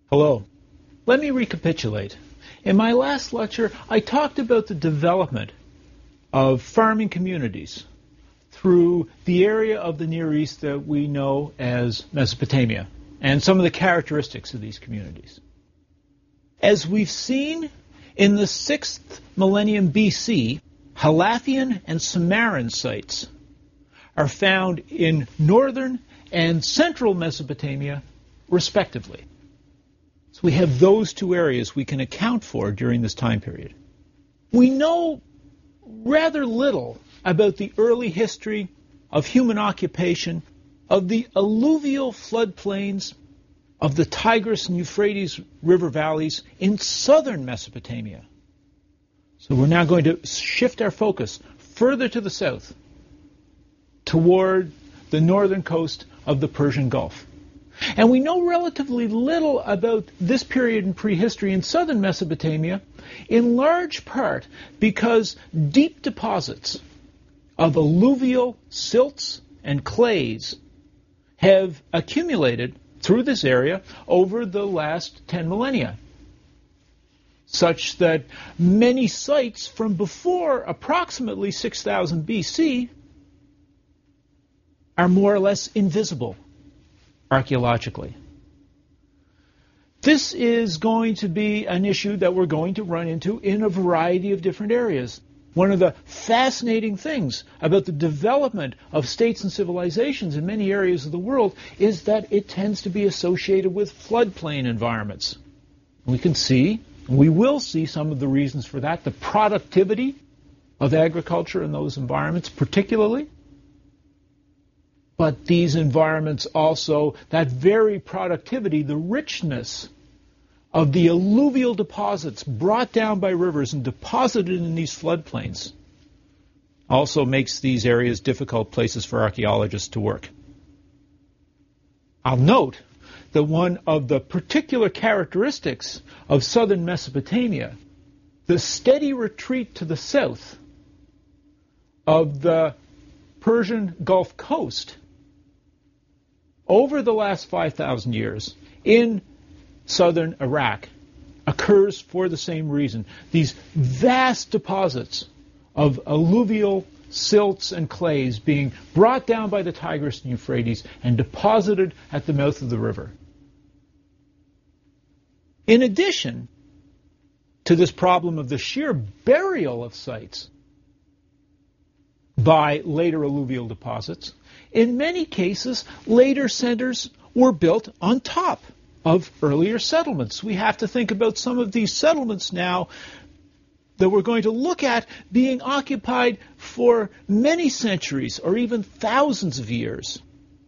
Hello. Let me recapitulate. In my last lecture, I talked about the development of farming communities through the area of the Near East that we know as Mesopotamia, and some of the characteristics of these communities. As we've seen, in the 6th millennium BC, Halafian and Sumerian sites are found in northern and central Mesopotamia, respectively. So we have those two areas we can account for during this time period. We know rather little about the early history of human occupation of the alluvial floodplains of the Tigris and Euphrates river valleys in southern Mesopotamia. So we're now going to shift our focus further to the south, toward the northern coast of the Persian Gulf. And we know relatively little about this period in prehistory in southern Mesopotamia, in large part because deep deposits of alluvial silts and clays have accumulated through this area over the last 10 millennia, such that many sites from before approximately 6000 BC are more or less invisible archaeologically. This is going to be an issue that we're going to run into in a variety of different areas. One of the fascinating things about the development of states and civilizations in many areas of the world is that it tends to be associated with floodplain environments. We can see, we will see some of the reasons for that, the productivity of agriculture in those environments particularly. But these environments also, that very productivity, the richness of the alluvial deposits brought down by rivers and deposited in these floodplains, also makes these areas difficult places for archaeologists to work. I'll note that one of the particular characteristics of southern Mesopotamia, the steady retreat to the south of the Persian Gulf coast over the last 5,000 years in southern Iraq, occurs for the same reason. These vast deposits of alluvial silts and clays being brought down by the Tigris and Euphrates and deposited at the mouth of the river. In addition to this problem of the sheer burial of sites by later alluvial deposits, in many cases, later centers were built on top of earlier settlements. We have to think about some of these settlements now that we're going to look at being occupied for many centuries or even thousands of years.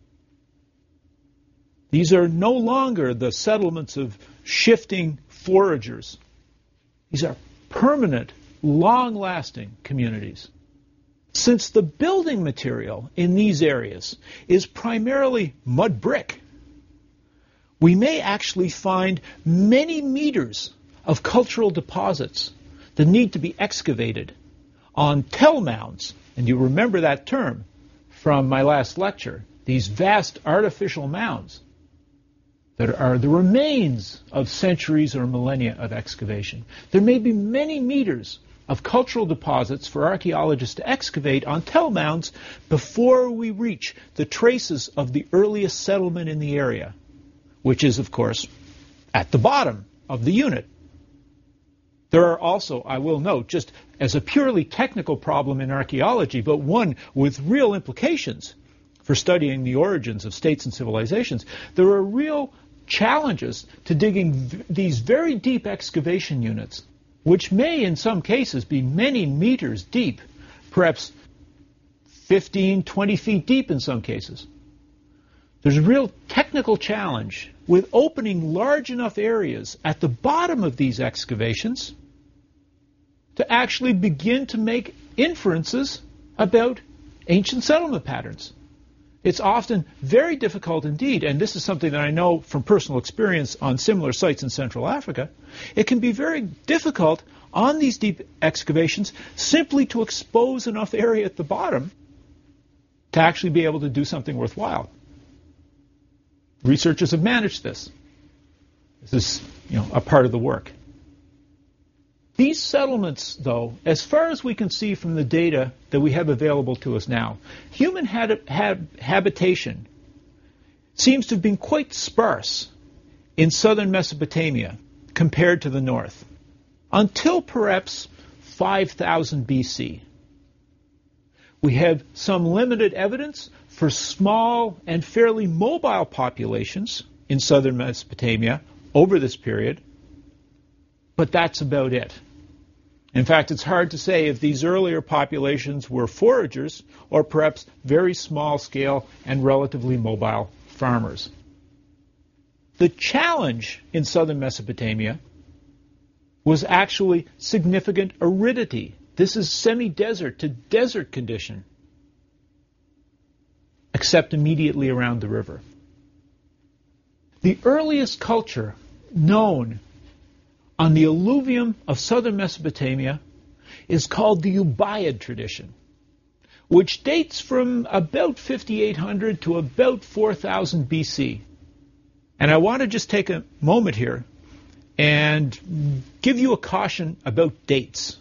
These are no longer the settlements of shifting foragers. These are permanent, long-lasting communities. Since the building material in these areas is primarily mud brick, we may actually find many meters of cultural deposits that need to be excavated on tell mounds. And you remember that term from my last lecture, these vast artificial mounds that are the remains of centuries or millennia of excavation. There may be many meters of cultural deposits for archaeologists to excavate on tell mounds before we reach the traces of the earliest settlement in the area, which is, of course, at the bottom of the unit. There are also, I will note, just as a purely technical problem in archaeology, but one with real implications for studying the origins of states and civilizations, there are real challenges to digging these very deep excavation units, which may in some cases be many meters deep, perhaps 15, 20 feet deep in some cases. There's a real technical challenge with opening large enough areas at the bottom of these excavations to actually begin to make inferences about ancient settlement patterns. It's often very difficult indeed, and this is something that I know from personal experience on similar sites in Central Africa. It can be very difficult on these deep excavations simply to expose enough area at the bottom to actually be able to do something worthwhile. Researchers have managed this. This is, a part of the work. These settlements, though, as far as we can see from the data that we have available to us now, human habitation seems to have been quite sparse in southern Mesopotamia compared to the north, until perhaps 5000 BC. We have some limited evidence for small and fairly mobile populations in southern Mesopotamia over this period, but that's about it. In fact, it's hard to say if these earlier populations were foragers or perhaps very small-scale and relatively mobile farmers. The challenge in southern Mesopotamia was actually significant aridity. This is semi-desert to desert condition, except immediately around the river. The earliest culture known on the alluvium of southern Mesopotamia is called the Ubaid tradition, which dates from about 5800 to about 4000 BC. And I want to just take a moment here and give you a caution about dates.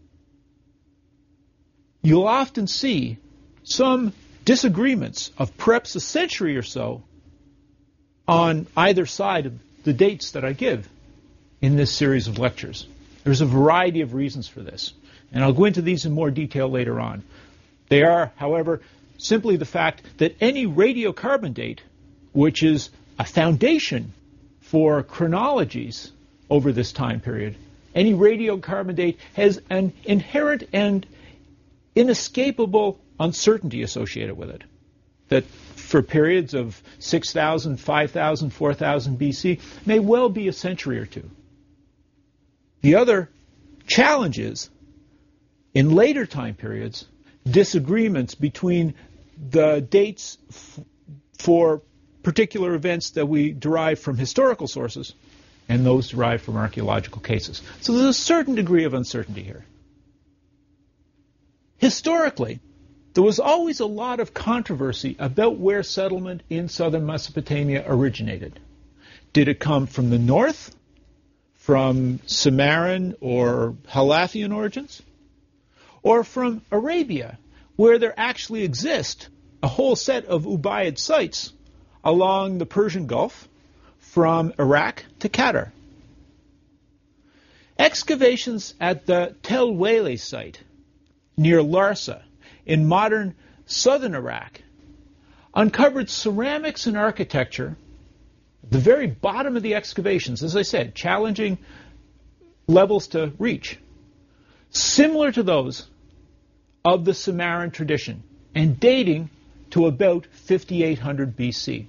You'll often see some disagreements of perhaps a century or so on either side of the dates that I give in this series of lectures. There's a variety of reasons for this, and I'll go into these in more detail later on. They are, however, simply the fact that any radiocarbon date, which is a foundation for chronologies over this time period, any radiocarbon date has an inherent and inescapable uncertainty associated with it. That for periods of 6,000, 5,000, 4,000 BC may well be a century or two. The other challenge is, in later time periods, disagreements between the dates for particular events that we derive from historical sources and those derived from archaeological cases. So there's a certain degree of uncertainty here. Historically, there was always a lot of controversy about where settlement in southern Mesopotamia originated. Did it come from the north, from Cimmerian or Halafian origins, or from Arabia, where there actually exist a whole set of Ubaid sites along the Persian Gulf from Iraq to Qatar? Excavations at the Tel Wele site near Larsa in modern southern Iraq uncovered ceramics and architecture at the very bottom of the excavations, as I said, challenging levels to reach, similar to those of the Cimmerian tradition and dating to about 5800 BC.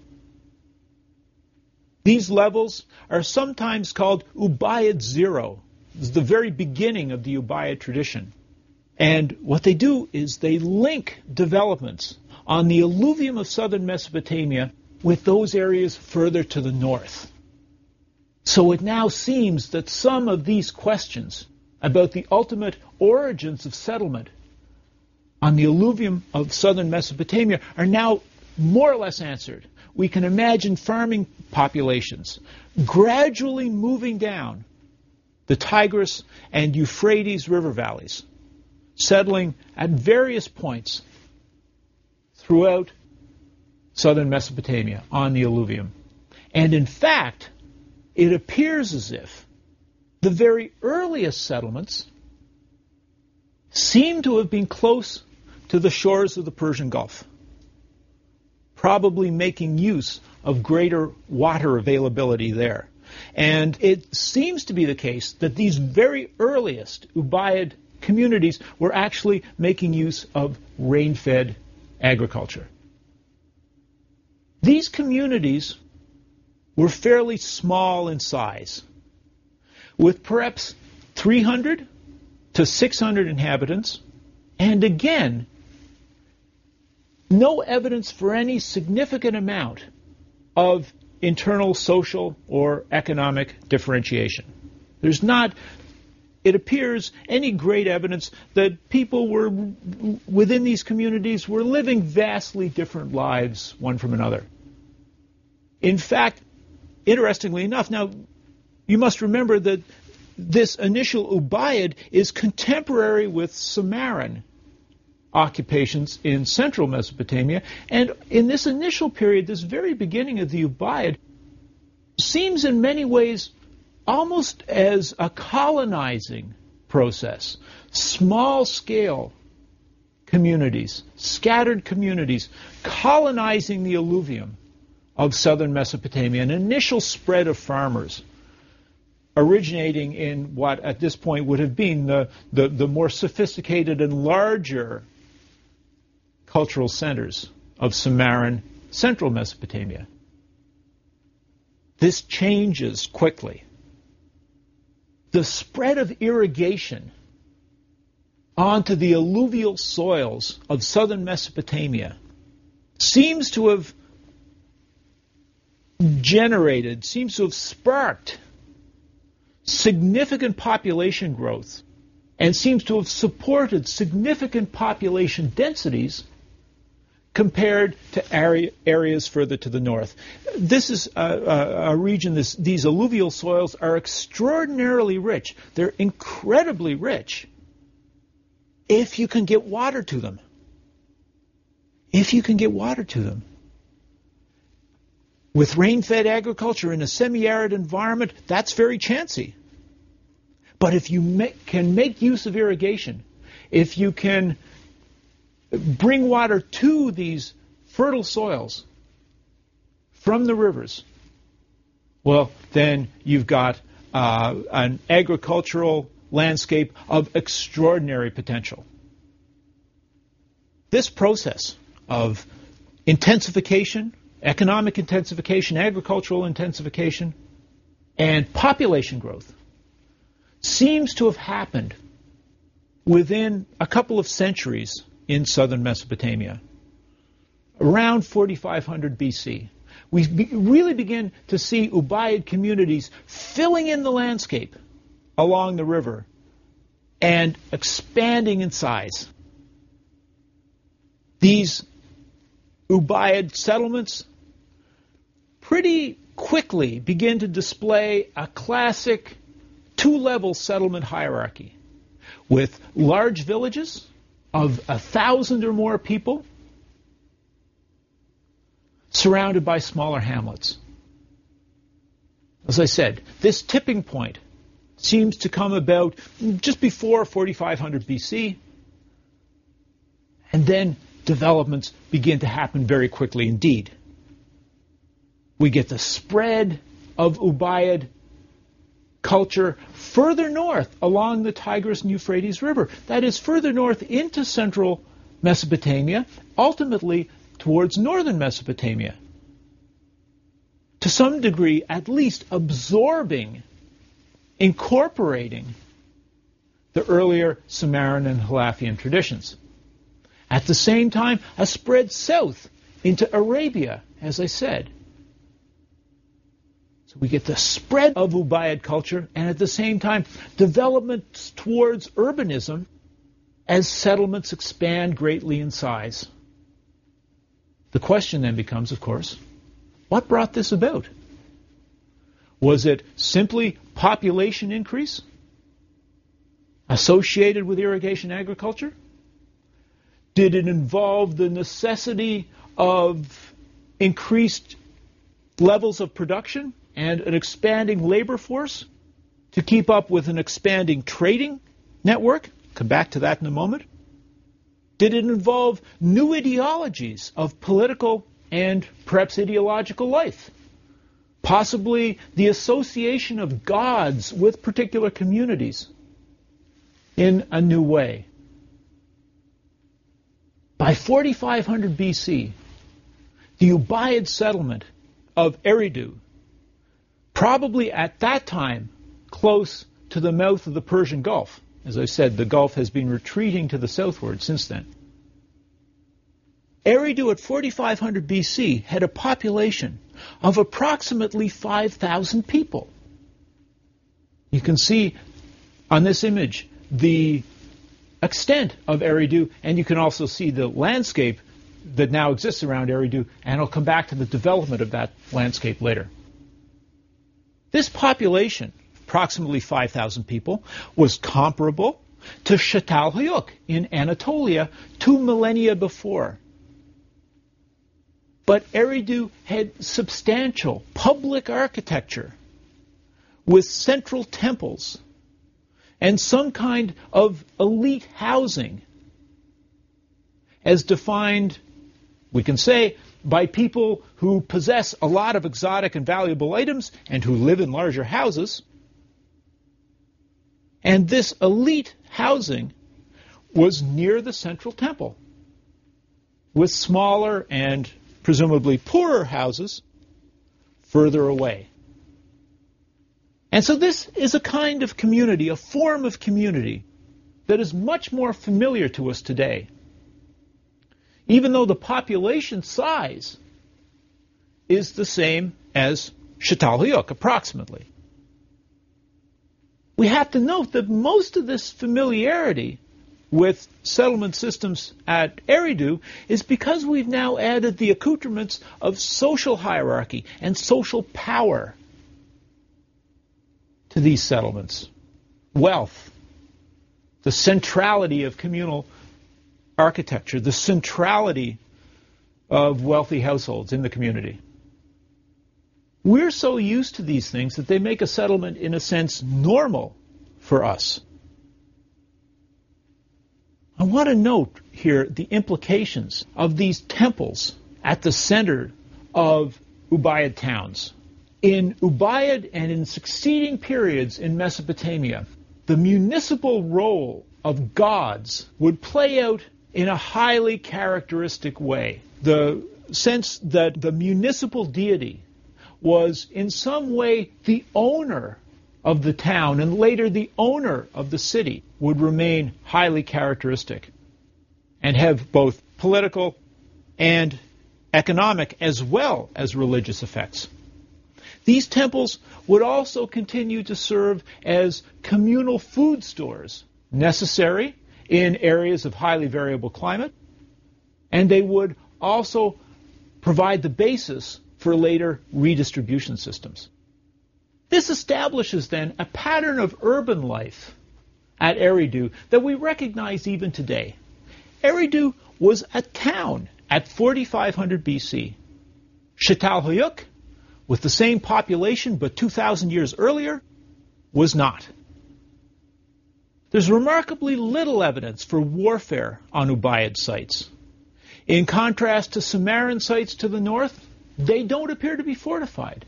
These levels are sometimes called Ubaid Zero. This is the very beginning of the Ubaid tradition. And what they do is they link developments on the alluvium of southern Mesopotamia with those areas further to the north. So it now seems that some of these questions about the ultimate origins of settlement on the alluvium of southern Mesopotamia are now more or less answered. We can imagine farming populations gradually moving down the Tigris and Euphrates river valleys, settling at various points throughout southern Mesopotamia on the alluvium. And in fact, it appears as if the very earliest settlements seem to have been close to the shores of the Persian Gulf, probably making use of greater water availability there. And it seems to be the case that these very earliest Ubaid communities were actually making use of rain-fed agriculture. These communities were fairly small in size, with perhaps 300 to 600 inhabitants, and again, no evidence for any significant amount of internal social or economic differentiation. There's not, it appears, any great evidence that people were within these communities were living vastly different lives one from another. In fact, interestingly enough, now You must remember that this initial Ubaid is contemporary with Samaran occupations in central Mesopotamia. And in this initial period, this very beginning of the Ubaid seems in many ways almost as a colonizing process. Small-scale communities, scattered communities, colonizing the alluvium of southern Mesopotamia, an initial spread of farmers originating in what at this point would have been the more sophisticated and larger cultural centers of Samaran central Mesopotamia. This changes quickly. The spread of irrigation onto the alluvial soils of southern Mesopotamia seems to have sparked significant population growth and seems to have supported significant population densities compared to areas further to the north. This is a region, these alluvial soils are extraordinarily rich. They're incredibly rich if you can get water to them. If you can get water to them. With rain-fed agriculture in a semi-arid environment, that's very chancy. But if you can make use of irrigation, if you can bring water to these fertile soils from the rivers, well, then you've got an agricultural landscape of extraordinary potential. This process of intensification, economic intensification, agricultural intensification, and population growth seems to have happened within a couple of centuries in southern Mesopotamia, around 4500 BC. We really begin to see Ubaid communities filling in the landscape along the river and expanding in size. These Ubaid settlements pretty quickly begin to display a classic two-level settlement hierarchy with large villages of 1,000 or more people surrounded by smaller hamlets. As I said, this tipping point seems to come about just before 4500 BC, and then developments begin to happen very quickly indeed. We get the spread of Ubaid culture further north along the Tigris and Euphrates River. That is, further north into central Mesopotamia, ultimately towards northern Mesopotamia. To some degree, at least absorbing, incorporating the earlier Samaran and Halafian traditions. At the same time, a spread south into Arabia, as I said. So we get the spread of Ubaid culture, and at the same time, developments towards urbanism as settlements expand greatly in size. The question then becomes, of course, what brought this about? Was it simply population increase associated with irrigation agriculture? Did it involve the necessity of increased levels of production and an expanding labor force to keep up with an expanding trading network? Come back to that in a moment. Did it involve new ideologies of political and perhaps ideological life? Possibly the association of gods with particular communities in a new way. By 4500 BC, the Ubaid settlement of Eridu, probably at that time close to the mouth of the Persian Gulf. As I said, the Gulf has been retreating to the southward since then. Eridu at 4500 BC had a population of approximately 5,000 people. You can see on this image the extent of Eridu, and you can also see the landscape that now exists around Eridu, and I'll come back to the development of that landscape later. This population, approximately 5,000 people, was comparable to Çatalhöyük in Anatolia 2 millennia before. But Eridu had substantial public architecture with central temples and some kind of elite housing as defined, we can say, by people who possess a lot of exotic and valuable items and who live in larger houses. And this elite housing was near the central temple, with smaller and presumably poorer houses further away. And so this is a kind of community, a form of community, that is much more familiar to us today, even though the population size is the same as Çatalhöyük, approximately. We have to note that most of this familiarity with settlement systems at Eridu is because we've now added the accoutrements of social hierarchy and social power to these settlements. Wealth, the centrality of communal architecture, the centrality of wealthy households in the community. We're so used to these things that they make a settlement, in a sense, normal for us. I want to note here the implications of these temples at the center of Ubaid towns. In Ubaid and in succeeding periods in Mesopotamia, the municipal role of gods would play out in a highly characteristic way. The sense that the municipal deity was in some way the owner of the town and later the owner of the city would remain highly characteristic and have both political and economic as well as religious effects. These temples would also continue to serve as communal food stores, necessary in areas of highly variable climate, and they would also provide the basis for later redistribution systems. This establishes then a pattern of urban life at Eridu that we recognize even today. Eridu was a town at 4500 BC. Çatalhöyük, with the same population but 2,000 years earlier, was not. There's remarkably little evidence for warfare on Ubaid sites. In contrast to Sumerian sites to the north, they don't appear to be fortified.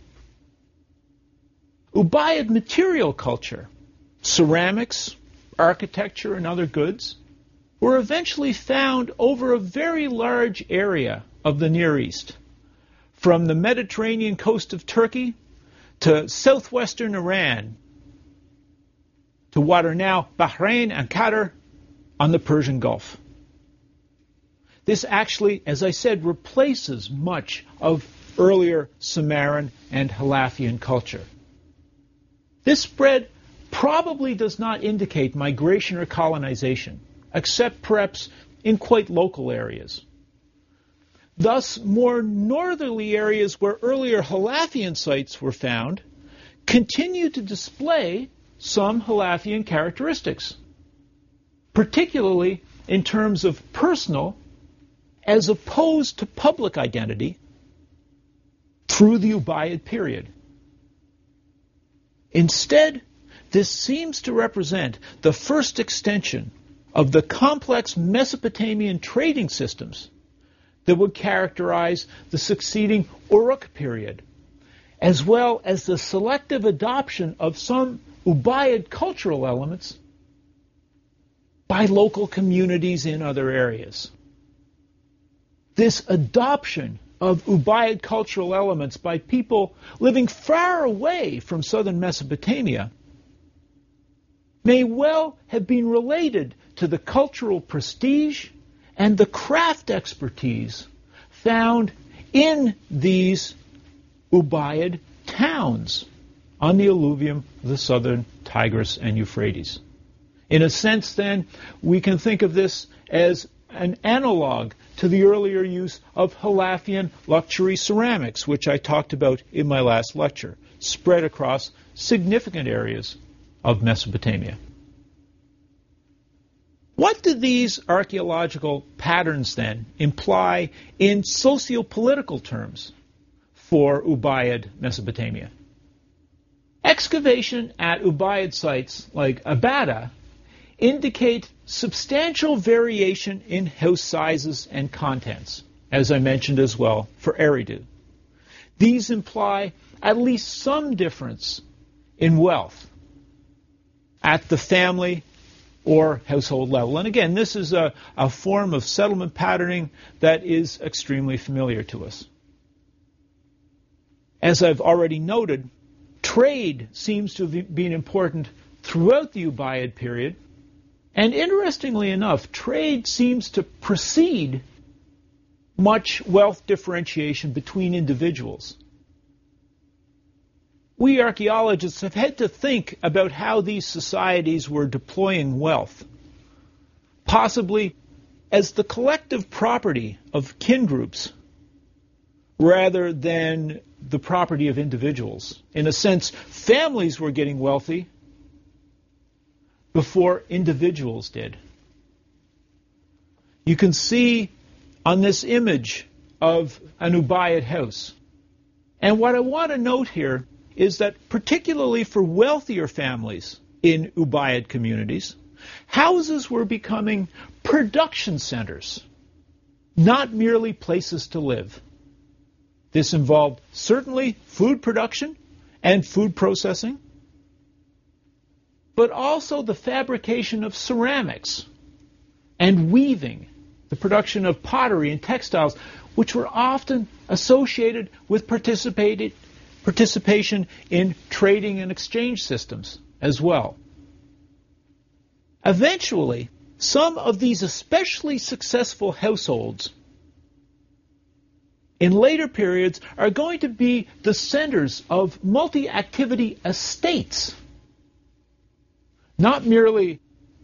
Ubaid material culture, ceramics, architecture, and other goods, were eventually found over a very large area of the Near East, from the Mediterranean coast of Turkey to southwestern Iran, to what are now Bahrain and Qatar on the Persian Gulf. This actually, as I said, replaces much of earlier Sumerian and Halafian culture. This spread probably does not indicate migration or colonization, except perhaps in quite local areas. Thus, more northerly areas where earlier Halafian sites were found continue to display some Halafian characteristics, particularly in terms of personal as opposed to public identity through the Ubaid period. Instead, this seems to represent the first extension of the complex Mesopotamian trading systems that would characterize the succeeding Uruk period, as well as the selective adoption of some Ubaid cultural elements by local communities in other areas. This adoption of Ubaid cultural elements by people living far away from southern Mesopotamia may well have been related to the cultural prestige and the craft expertise found in these Ubaid towns on the alluvium of the southern Tigris and Euphrates. In a sense, then, we can think of this as an analog to the earlier use of Halafian luxury ceramics, which I talked about in my last lecture. spread across significant areas of Mesopotamia. What do these archaeological patterns then imply in socio-political terms for Ubaid Mesopotamia? Excavation at Ubaid sites like Abada indicate substantial variation in house sizes and contents, as I mentioned as well for Eridu. These imply at least some difference in wealth at the family or household level. And again, this is a form of settlement patterning that is extremely familiar to us. As I've already noted, trade seems to have been important throughout the Ubaid period. And interestingly enough, trade seems to precede much wealth differentiation between individuals. We archaeologists have had to think about how these societies were deploying wealth, possibly as the collective property of kin groups rather than the property of individuals. In a sense, families were getting wealthy before individuals did. You can see on this image of an Ubaid house. And what I want to note here is that particularly for wealthier families in Ubaid communities, houses were becoming production centers, not merely places to live. This involved certainly food production and food processing, but also the fabrication of ceramics and weaving, the production of pottery and textiles, which were often associated with participation in trading and exchange systems as well. Eventually, some of these especially successful households in later periods are going to be the centers of multi-activity estates, not merely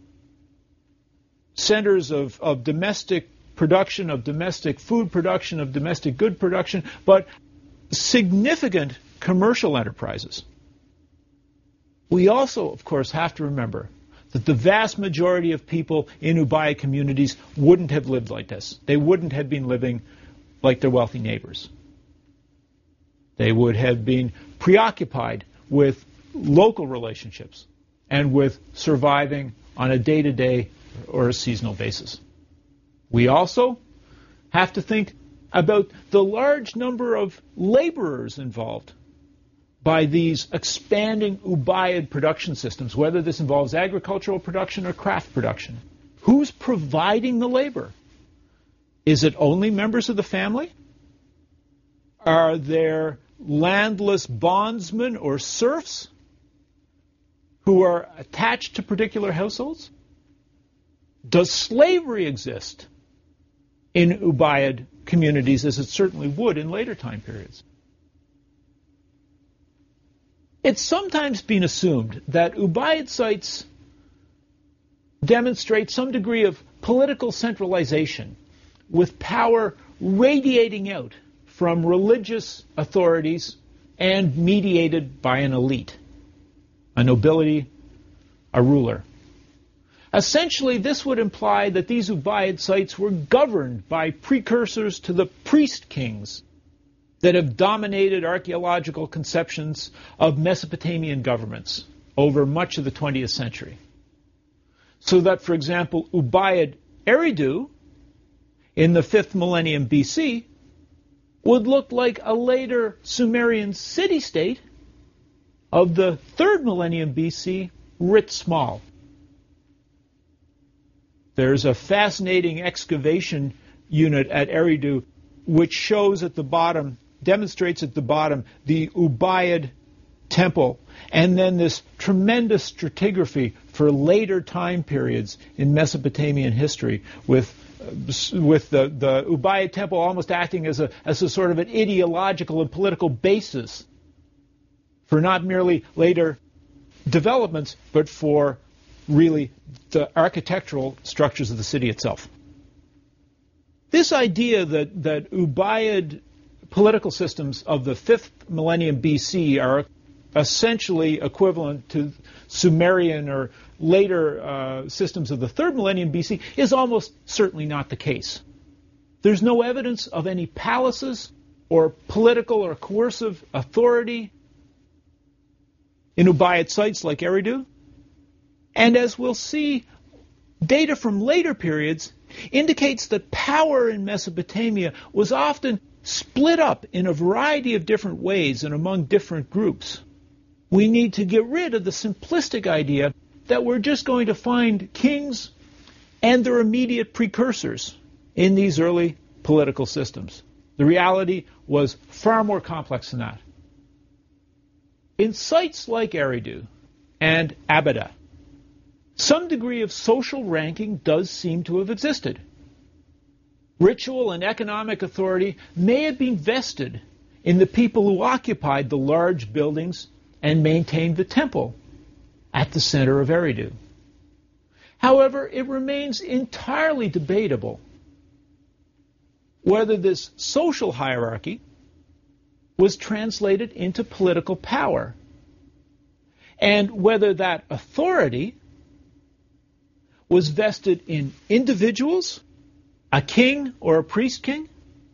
centers of domestic production, of domestic food production, of domestic good production, but significant commercial enterprises. We also, of course, have to remember that the vast majority of people in Ubaid communities wouldn't have lived like this. They wouldn't have been living like their wealthy neighbors. They would have been preoccupied with local relationships and with surviving on a day-to-day or a seasonal basis. We also have to think about the large number of laborers involved by these expanding Ubaid production systems, whether this involves agricultural production or craft production. Who's providing the labor? Is it only members of the family? Are there landless bondsmen or serfs who are attached to particular households? Does slavery exist in Ubaid communities, as it certainly would in later time periods? It's sometimes been assumed that Ubaid sites demonstrate some degree of political centralization, with power radiating out from religious authorities and mediated by an elite, a nobility, a ruler. Essentially, this would imply that these Ubaid sites were governed by precursors to the priest kings that have dominated archaeological conceptions of Mesopotamian governments over much of the 20th century. So that, for example, Ubaid Eridu in the 5th millennium BC would look like a later Sumerian city-state of the 3rd millennium BC, writ small. There's a fascinating excavation unit at Eridu which shows at the bottom, demonstrates at the bottom, the Ubaid temple, and then this tremendous stratigraphy for later time periods in Mesopotamian history, with the Ubaid temple almost acting as a sort of an ideological and political basis for not merely later developments, but for really the architectural structures of the city itself. This idea that Ubaid political systems of the 5th millennium BC are essentially equivalent to Sumerian or later systems of the 3rd millennium BC is almost certainly not the case. There's no evidence of any palaces or political or coercive authority in Ubaid sites like Eridu. And as we'll see, data from later periods indicates that power in Mesopotamia was often split up in a variety of different ways and among different groups. We need to get rid of the simplistic idea that we're just going to find kings and their immediate precursors in these early political systems. The reality was far more complex than that. In sites like Eridu and Abada, some degree of social ranking does seem to have existed. Ritual and economic authority may have been vested in the people who occupied the large buildings and maintained the temple at the center of Eridu. However, it remains entirely debatable whether this social hierarchy was translated into political power, and whether that authority was vested in individuals, a king or a priest king,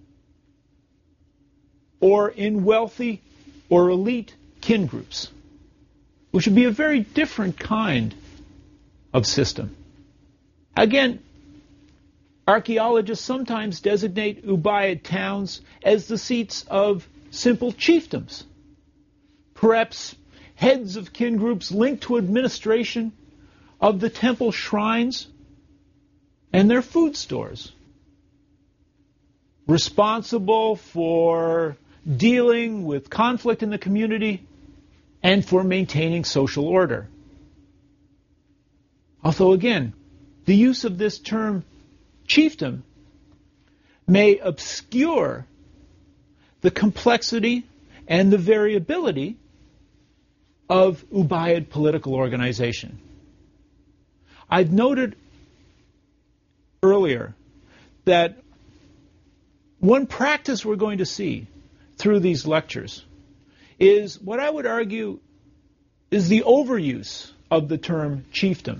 or in wealthy or elite kin groups, which would be a very different kind of system. Again, archaeologists sometimes designate Ubaid towns as the seats of simple chiefdoms, perhaps heads of kin groups linked to administration of the temple shrines and their food stores, responsible for dealing with conflict in the community and for maintaining social order. Although, again, the use of this term chiefdom may obscure the complexity and the variability of Ubaid political organization. I've noted earlier that one practice we're going to see through these lectures is what I would argue is the overuse of the term chiefdom,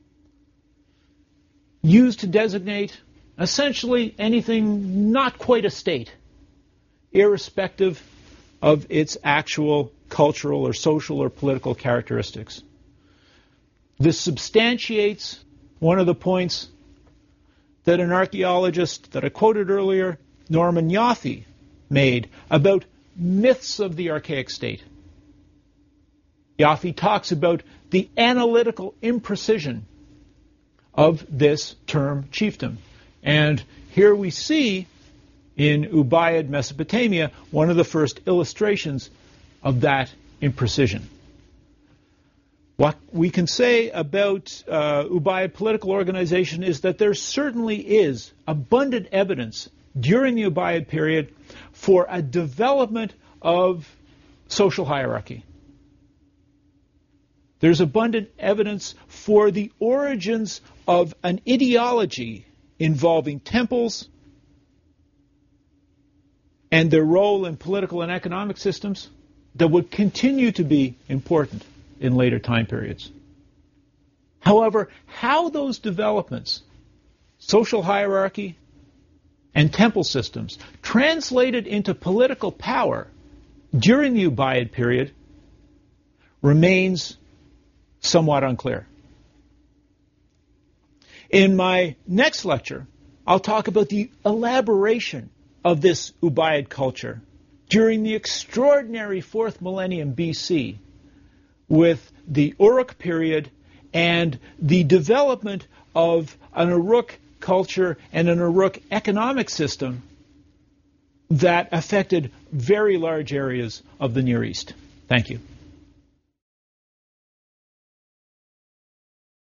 used to designate essentially anything not quite a state, irrespective of its actual cultural or social or political characteristics. This substantiates one of the points that an archaeologist that I quoted earlier, Norman Yaffe, made about myths of the archaic state. Yaffe talks about the analytical imprecision of this term chiefdom. And here we see in Ubaid Mesopotamia one of the first illustrations of that imprecision. What we can say about Ubaid political organization is that there certainly is abundant evidence during the Ubaid period for a development of social hierarchy. There's abundant evidence for the origins of an ideology involving temples and their role in political and economic systems that would continue to be important in later time periods. However, how those developments, social hierarchy and temple systems, translated into political power during the Ubaid period remains somewhat unclear. In my next lecture, I'll talk about the elaboration of this Ubaid culture during the extraordinary 4th millennium BC, with the Uruk period and the development of an Uruk culture and an Uruk economic system that affected very large areas of the Near East. Thank you.